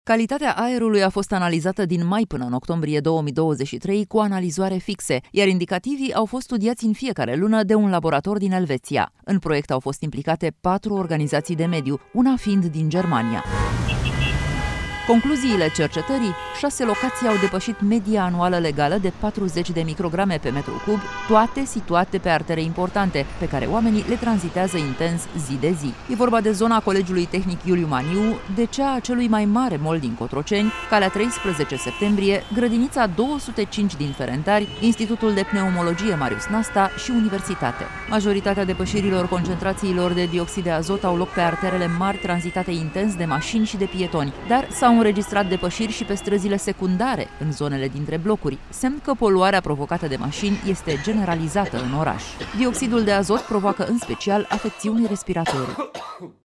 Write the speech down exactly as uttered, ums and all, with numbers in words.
Calitatea aerului a fost analizată din mai până în octombrie două mii douăzeci și trei cu analizoare fixe, iar indicativii au fost studiați în fiecare lună de un laborator din Elveția. În proiect au fost implicate patru organizații de mediu, una fiind din Germania. Concluziile cercetării: șase locații au depășit media anuală legală de patruzeci de micrograme pe metru cub, toate situate pe artere importante, pe care oamenii le tranzitează intens zi de zi. E vorba de zona Colegiului Tehnic Iuliu Maniu, de cea a celui mai mare mall din Cotroceni, Calea treisprezece septembrie, Grădinița două sute cinci din Ferentari, Institutul de Pneumologie Marius Nasta și Universitate. Majoritatea depășirilor concentrațiilor de dioxid de azot au loc pe arterele mari tranzitate intens de mașini și de pietoni, dar s-au înregistrat depășiri și pe străzile secundare, în zonele dintre blocuri, semn că poluarea provocată de mașini este generalizată în oraș. Dioxidul de azot provoacă în special afecțiuni respiratorii.